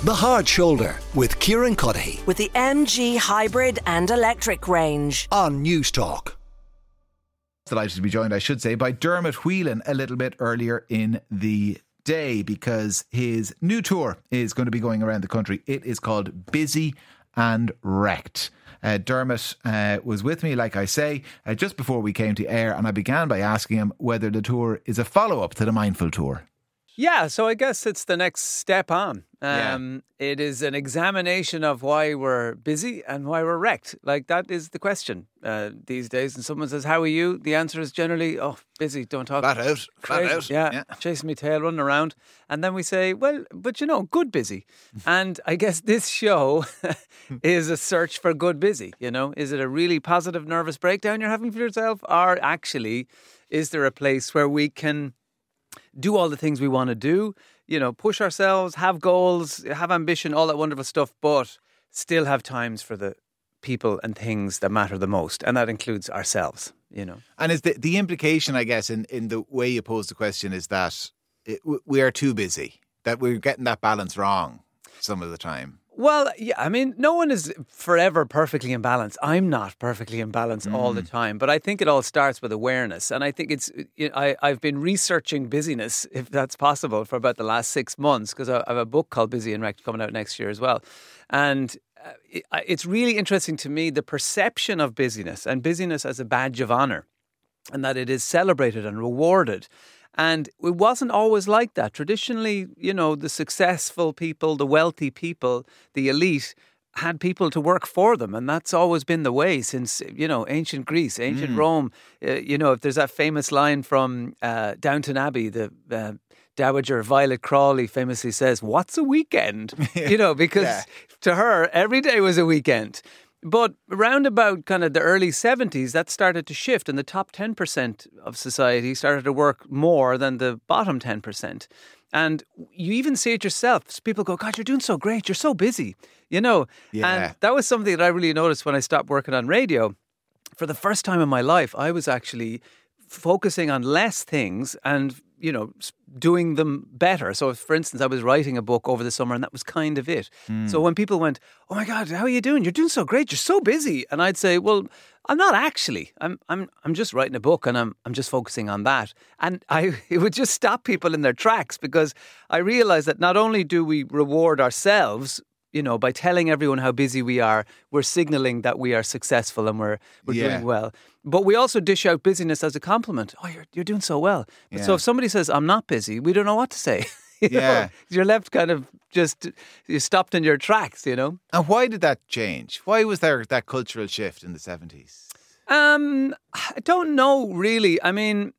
The Hard Shoulder with Kieran Cuddihy with the MG hybrid and electric range on News Talk. Delighted to be joined, I should say, by Dermot Whelan a little bit earlier in the day, because his new tour is going to be going around the country. It is called Busy and Wrecked. Dermot was with me, like I say, just before we came to air, and I began by asking him whether the tour is a follow-up to the Mindful Tour. Yeah, so I guess it's the next step on. It is an examination of why we're busy and why we're wrecked. Like, that is the question these days. And someone says, how are you? The answer is generally, busy, don't talk. Flat out. Yeah, chasing me tail, running around. And then we say, well, but good busy. And I guess this show is a search for good busy. Is it a really positive nervous breakdown you're having for yourself? Or actually, is there a place where we can do all the things we want to do, push ourselves, have goals, have ambition, all that wonderful stuff, but still have times for the people and things that matter the most. And that includes ourselves, And is the implication, I guess, in the way you pose the question is that we are too busy, that we're getting that balance wrong some of the time. Well, yeah, I mean, no one is forever perfectly in balance. I'm not perfectly in balance all the time, but I think it all starts with awareness. And I think I've been researching busyness, if that's possible, for about the last 6 months, because I have a book called Busy and Wrecked coming out next year as well. And it's really interesting to me, the perception of busyness and busyness as a badge of honour, and that it is celebrated and rewarded. And it wasn't always like that. Traditionally, the successful people, the wealthy people, the elite had people to work for them. And that's always been the way since, ancient Greece, ancient Rome. If there's that famous line from Downton Abbey, the Dowager Violet Crawley famously says, "What's a weekend?" Because to her, every day was a weekend. But around about kind of the early 70s, that started to shift, and the top 10% of society started to work more than the bottom 10%. And you even see it yourself. People go, "God, you're doing so great. You're so busy," Yeah. And that was something that I really noticed when I stopped working on radio. For the first time in my life, I was actually focusing on less things and doing them better. So, for instance, I was writing a book over the summer, and that was kind of it. So when people went, "Oh my God, how are you doing? You're doing so great. You're so busy," and I'd say, "Well, I'm not actually. I'm just writing a book, and I'm just focusing on that." And it would just stop people in their tracks, because I realized that not only do we reward ourselves, by telling everyone how busy we are, we're signaling that we are successful and we're doing well. But we also dish out busyness as a compliment. "Oh, you're doing so well." But so if somebody says, "I'm not busy," we don't know what to say. You're left kind of you're stopped in your tracks, And why did that change? Why was there that cultural shift in the 70s? I don't know, really. I mean,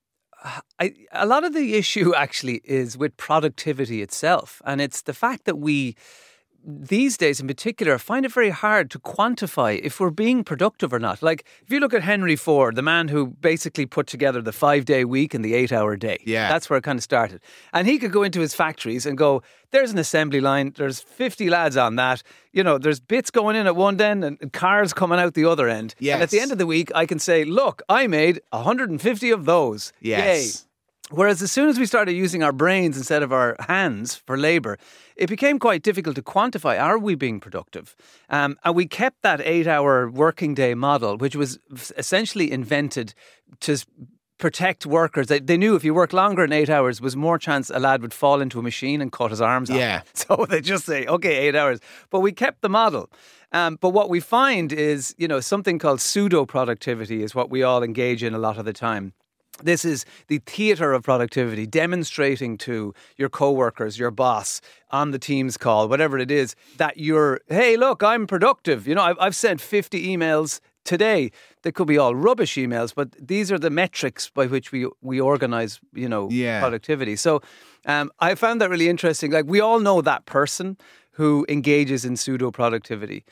a lot of the issue actually is with productivity itself. And it's the fact that we, these days in particular, find it very hard to quantify if we're being productive or not. Like, if you look at Henry Ford, the man who basically put together the 5-day week and the 8-hour day. Yeah. That's where it kind of started. And he could go into his factories and go, "There's an assembly line, there's 50 lads on that, there's bits going in at one end and cars coming out the other end. Yes. And at the end of the week, I can say, look, I made 150 of those. Yes. Yay." Whereas as soon as we started using our brains instead of our hands for labour, it became quite difficult to quantify, are we being productive? And we kept that 8-hour working day model, which was essentially invented to protect workers. They knew if you work longer than 8 hours, was more chance a lad would fall into a machine and cut his arms off. Yeah. So they just say, okay, 8 hours. But we kept the model. But what we find is, something called pseudo-productivity is what we all engage in a lot of the time. This is the theatre of productivity, demonstrating to your co-workers, your boss, on the Teams call, whatever it is, that hey, look, I'm productive. I've sent 50 emails today. They could be all rubbish emails, but these are the metrics by which we organise, productivity. So I found that really interesting. Like, we all know that person who engages in pseudo-productivity.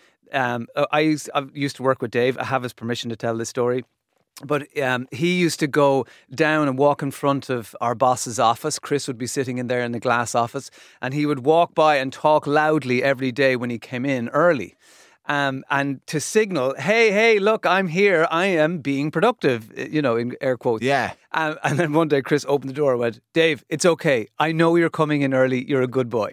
I used to work with Dave. I have his permission to tell this story. But he used to go down and walk in front of our boss's office. Chris would be sitting in there in the glass office, and he would walk by and talk loudly every day when he came in early. and to signal, hey, look, I'm here. I am being productive, in air quotes. Yeah. And then one day Chris opened the door and went, Dave, it's okay. I know you're coming in early. You're a good boy.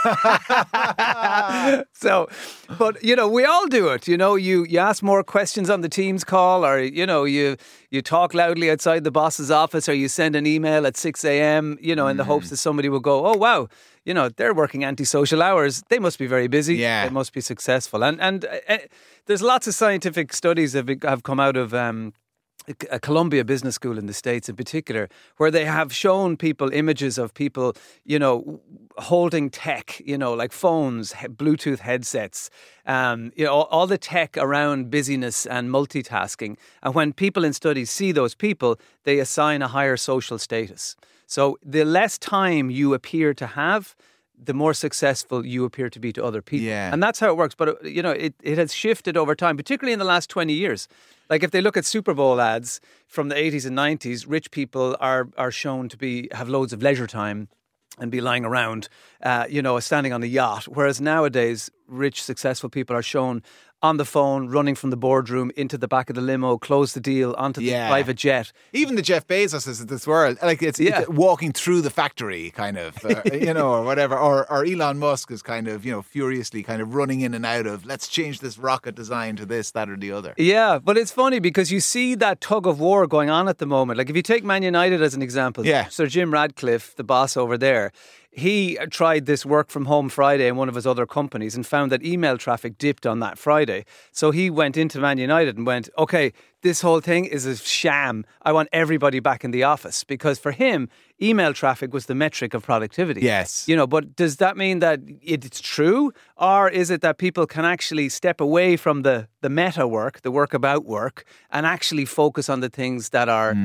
So, but, we all do it. You ask more questions on the Teams call, or, you talk loudly outside the boss's office, or you send an email at 6 a.m., in the hopes that somebody will go, oh, wow, they're working antisocial hours. They must be very busy. Yeah. They must be successful. And there's lots of scientific studies that have come out of a Columbia Business School in the States in particular, where they have shown people images of people, holding tech, like phones, Bluetooth headsets, all the tech around busyness and multitasking. And when people in studies see those people, they assign a higher social status. So the less time you appear to have, the more successful you appear to be to other people. Yeah. And that's how it works. But, it has shifted over time, particularly in the last 20 years. Like if they look at Super Bowl ads from the 80s and 90s, rich people are shown to have loads of leisure time and be lying around, standing on a yacht. Whereas nowadays, rich, successful people are shown on the phone, running from the boardroom into the back of the limo, close the deal, onto the private jet. Even the Jeff Bezos of this world, like it's walking through the factory kind of, or whatever. Or Elon Musk is kind of, furiously kind of running in and out of, let's change this rocket design to this, that or the other. Yeah, but it's funny because you see that tug of war going on at the moment. Like if you take Man United as an example, Sir Jim Radcliffe, the boss over there, he tried this work from home Friday in one of his other companies and found that email traffic dipped on that Friday. So he went into Man United and went, okay, this whole thing is a sham. I want everybody back in the office, because for him, email traffic was the metric of productivity. Yes. But does that mean that it's true? Or is it that people can actually step away from the meta work, the work about work, and actually focus on the things that are,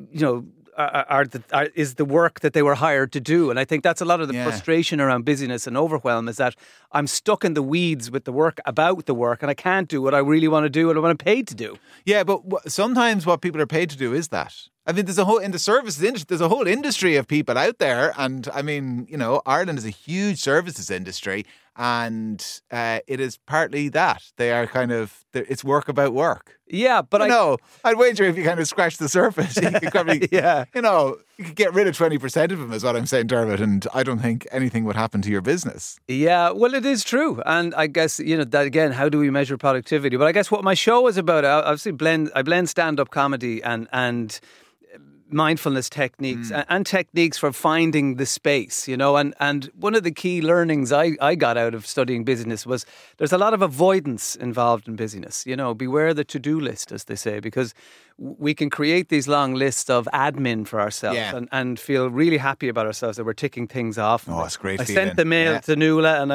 is the work that they were hired to do? And I think that's a lot of the frustration around busyness and overwhelm, is that I'm stuck in the weeds with the work about the work, and I can't do what I really want to do and what I'm paid to do. Yeah, but sometimes what people are paid to do is that. I mean, in the services industry, there's a whole industry of people out there. And I mean, Ireland is a huge services industry, and it is partly that. They are it's work about work. Yeah, but I'd wager if you kind of scratch the surface, you could probably, you could get rid of 20% of them, is what I'm saying, Dermot, and I don't think anything would happen to your business. Yeah, well, it is true. And I guess, that again, how do we measure productivity? But I guess what my show is about, I blend stand-up comedy and mindfulness techniques and techniques for finding the space, and one of the key learnings I got out of studying busyness was there's a lot of avoidance involved in busyness. Beware the to-do list, as they say, because we can create these long lists of admin for ourselves and feel really happy about ourselves that we're ticking things off. Oh, it's great. I sent the mail to Nuala, and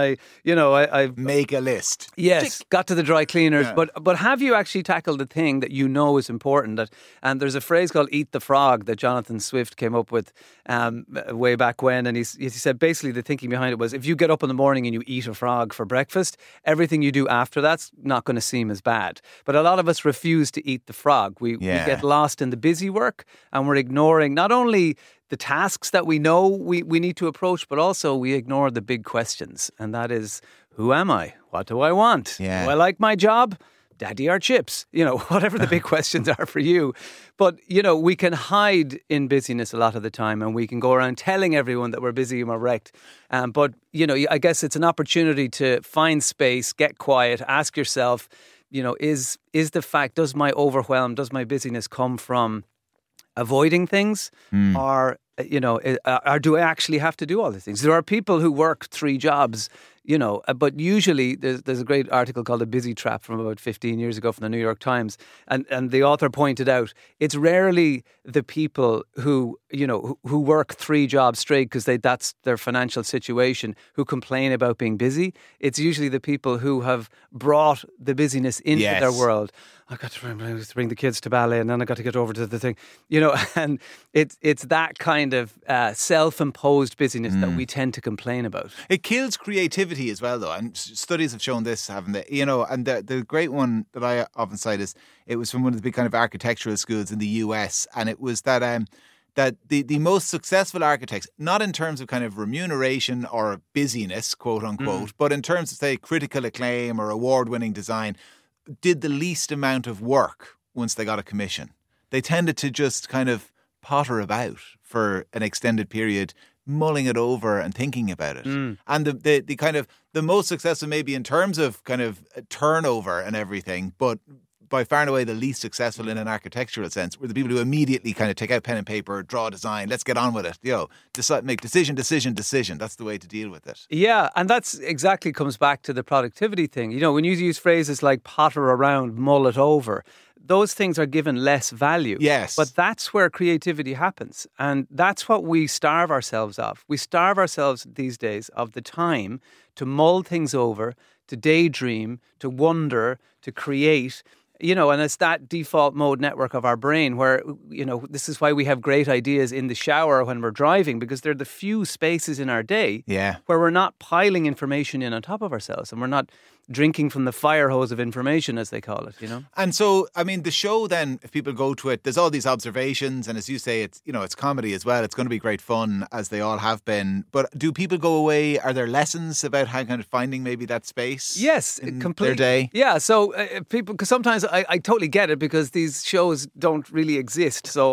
I make a list. Yes, got to the dry cleaners. Yeah. But have you actually tackled the thing that you know is important? And there's a phrase called "eat the frog" that Jonathan Swift came up with way back when, and he said basically the thinking behind it was, if you get up in the morning and you eat a frog for breakfast, everything you do after that's not going to seem as bad. But a lot of us refuse to eat the frog. We get lost in the busy work, and we're ignoring not only the tasks that we know we need to approach, but also we ignore the big questions. And that is, who am I? What do I want? Yeah. Do I like my job? Daddy or chips? Whatever the big questions are for you. But, we can hide in busyness a lot of the time, and we can go around telling everyone that we're busy and we're wrecked. But, I guess it's an opportunity to find space, get quiet, ask yourself, is the fact, does my overwhelm, does my busyness come from avoiding things, or do I actually have to do all the things? There are people who work 3 jobs, but usually there's a great article called "The Busy Trap" from about 15 years ago from the New York Times, and the author pointed out it's rarely the people who work 3 jobs straight because that's their financial situation who complain about being busy. It's usually the people who have brought the busyness into their world. I got to bring the kids to ballet, and then I got to get over to the thing, and it's that kind of self-imposed busyness that we tend to complain about. It kills creativity as well, though, and studies have shown this, haven't they? And the great one that I often cite is, it was from one of the big kind of architectural schools in the US, and it was that that the most successful architects, not in terms of kind of remuneration or busyness, quote unquote, but in terms of, say, critical acclaim or award-winning design, did the least amount of work once they got a commission. They tended to just kind of potter about for an extended period, mulling it over and thinking about it. And the kind of the most successful maybe in terms of kind of turnover and everything, but by far and away the least successful in an architectural sense were the people who immediately kind of take out pen and paper, draw a design, let's get on with it. Decide, make decision. That's the way to deal with it. Yeah, and that's exactly comes back to the productivity thing. When you use phrases like potter around, mull it over, those things are given less value. Yes. But that's where creativity happens. And that's what we starve ourselves of. We starve ourselves these days of the time to mull things over, to daydream, to wonder, to create. And it's that default mode network of our brain where, this is why we have great ideas in the shower when we're driving, because they're the few spaces in our day where we're not piling information in on top of ourselves and we're not drinking from the fire hose of information, as they call it, And so, I mean, the show then, if people go to it, there's all these observations, and as you say, it's it's comedy as well. It's going to be great fun, as they all have been. But do people go away? Are there lessons about how kind of finding maybe that space? Yes, in completely. their day? Yeah, so people, because sometimes I totally get it, because these shows don't really exist. So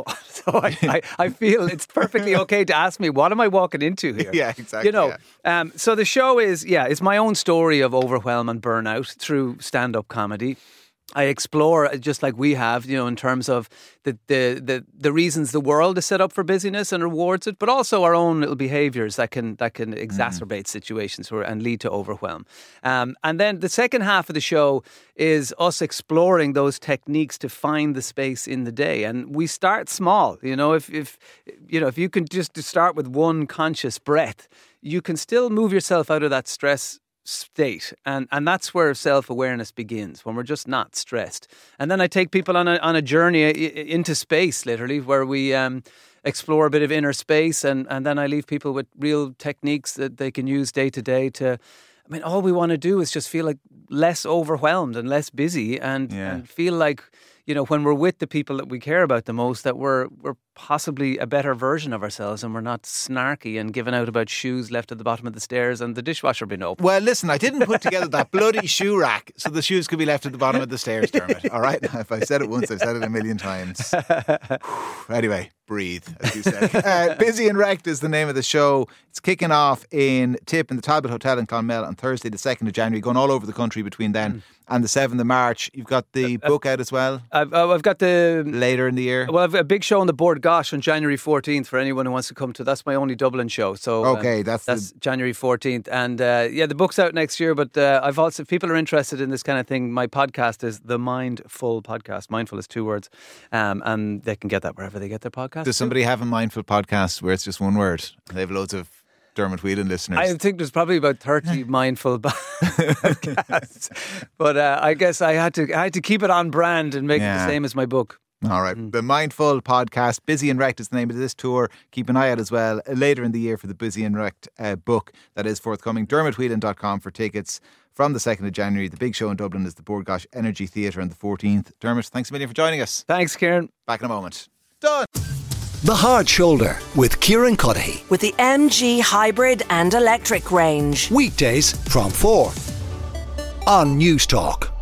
I feel it's perfectly okay to ask me, what am I walking into here? Yeah, exactly. So the show is, it's my own story of overwhelm and burnout through stand-up comedy. I explore, just like we have, in terms of the reasons the world is set up for busyness and rewards it, but also our own little behaviours that can exacerbate situations and lead to overwhelm. And then the second half of the show is us exploring those techniques to find the space in the day. And we start small. If you can just start with one conscious breath, you can still move yourself out of that stress state, and that's where self-awareness begins, when we're just not stressed. And then I take people on a journey into space, literally, where we explore a bit of inner space, and then I leave people with real techniques that they can use day to day to, all we want to do is just feel like less overwhelmed and less busy, and feel like, when we're with the people that we care about the most, that we're possibly a better version of ourselves, and we're not snarky and giving out about shoes left at the bottom of the stairs and the dishwasher being open. Well, listen, I didn't put together that bloody shoe rack so the shoes could be left at the bottom of the stairs, Dermot. All right? If I said it once, I've said it a million times. Anyway, breathe, as you said. Busy and Wrecked is the name of the show. It's kicking off in Tip in the Talbot Hotel in Clonmel on Thursday, the 2nd of January, going all over the country between then and the 7th of March. You've got the book out as well? I've got the... Later in the year? Well, I've a big show on the Board Gosh on January 14th for anyone who wants to come to. That's my only Dublin show. So okay, that's January 14th. And the book's out next year, but I've also, if people are interested in this kind of thing, my podcast is The Mindful Podcast. Mindful is 2 words. And they can get that wherever they get their podcast. Does somebody have a Mindful podcast where it's just one word? They have loads of Dermot Whelan listeners. I think there's probably about 30 mindful podcasts, but I guess I had to keep it on brand and make it the same as my book. All right. The Mindful Podcast, Busy and Wrecked is the name of this tour. Keep an eye out as well later in the year for the Busy and Wrecked book that is forthcoming. DermotWhelan.com for tickets from the 2nd of January. The big show in Dublin is the Bord Gosh Energy Theatre on the 14th. Dermot, thanks a million for joining us. Thanks, Kieran. Back in a moment. Done. The Hard Shoulder with Kieran Cuddihy. With the MG hybrid and electric range. Weekdays from 4 on News Talk.